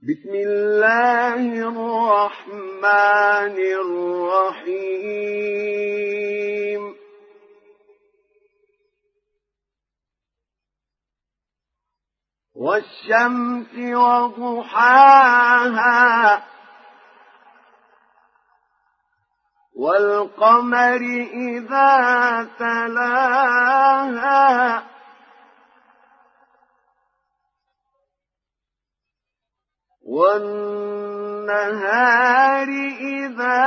بسم الله الرحمن الرحيم والشمس وضحاها والقمر إذا تلاها والنهار إذا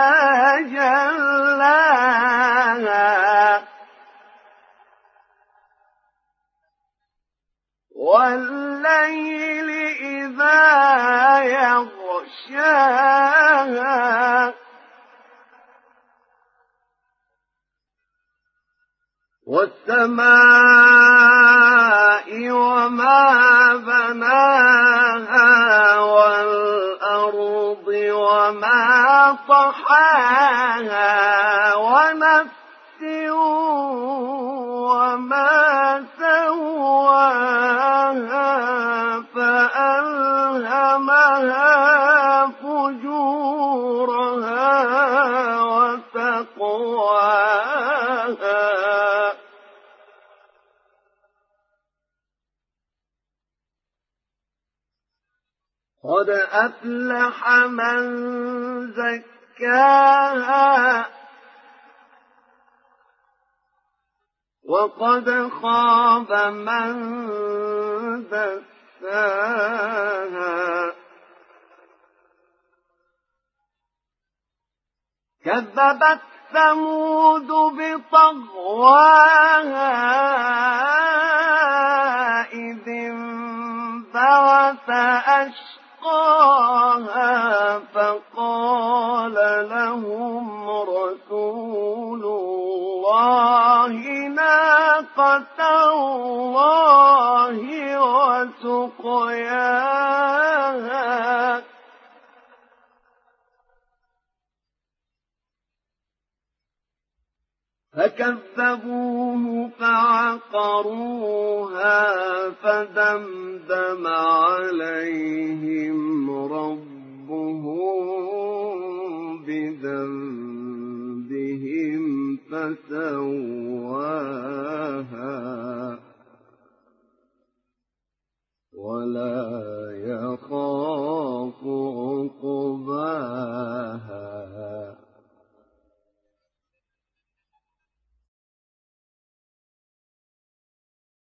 جلاها والليل إذا يغشاها والسماء وما بناها والأرض وما طحاها ونفس وما سواها فألهمها فجورها وتقواها قد أفلح من زكاها وقد خاب من دساها كذبت ثمود بطغواها إذ انبعث أشقاها فقال لهم رسول الله ناقة الله وسقياها فكذبوه فعقروها فدمدم عليهم ربهم بذنبهم فسواها